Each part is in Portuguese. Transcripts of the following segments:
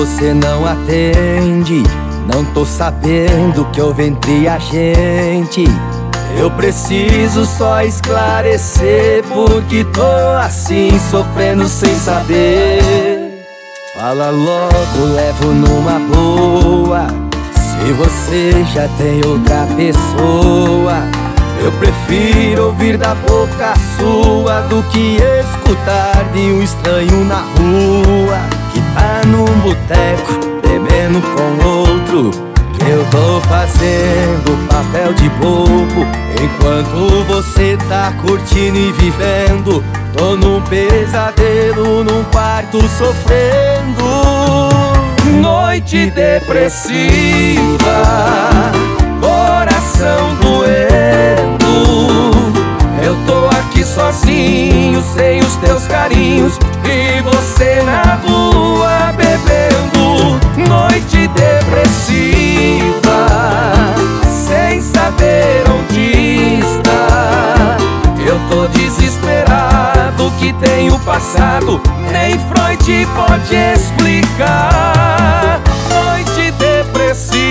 você não atende. Não tô sabendo o que houve entre a gente. Eu preciso só esclarecer porque tô assim, sofrendo sem saber. Fala logo, levo numa boa. Se você já tem outra pessoa, eu prefiro ouvir da boca sua do que escutar de um estranho na rua que tá num boteco bebendo com outro. Que eu tô fazendo papel de bobo enquanto você tá curtindo e vivendo. Tô num pesadelo, num quarto sofrendo. Noite depressiva, coração doendo. Eu tô aqui sozinho, sem os teus carinhos, e você na rua bebendo. Noite depressiva, sem saber onde está. Eu tô desesperado, que tenho passado, nem Freud pode explicar. Noite depressiva.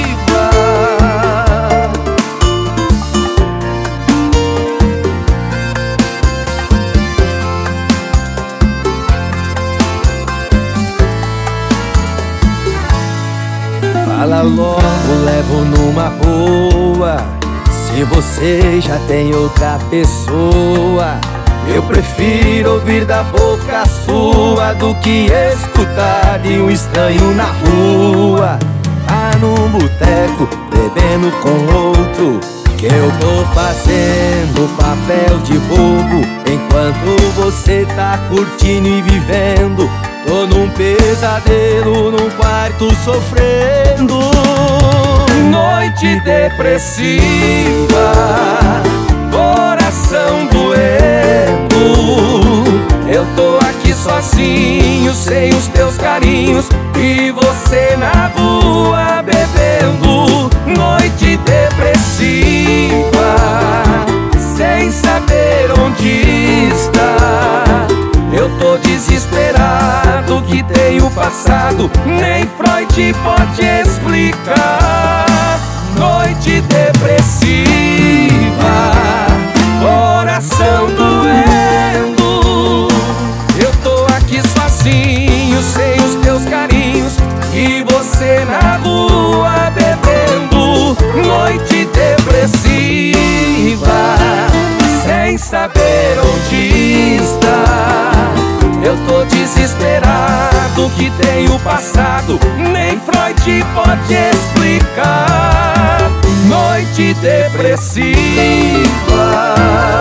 Fala logo, levo numa boa. Se você já tem outra pessoa, eu prefiro ouvir da boca sua do que escutar de um estranho na rua. Tá num boteco, bebendo com outro. Que eu tô fazendo papel de bobo enquanto você tá curtindo e vivendo. Tô num pesadelo, num quarto sofrendo. Noite depressiva, coração doendo. Eu tô aqui sozinho, sem os teus carinhos, e você na rua bebendo. Noite depressiva, sem saber onde está. Eu tô desesperado, que tenho passado, nem Freud pode explicar. Noite depressiva, coração doendo. Eu tô aqui sozinho, sem os teus carinhos, e você na rua bebendo. Noite depressiva, sem saber onde está. Eu tô desesperado, que tenho passado, nem Freud pode explicar. Noite depressiva.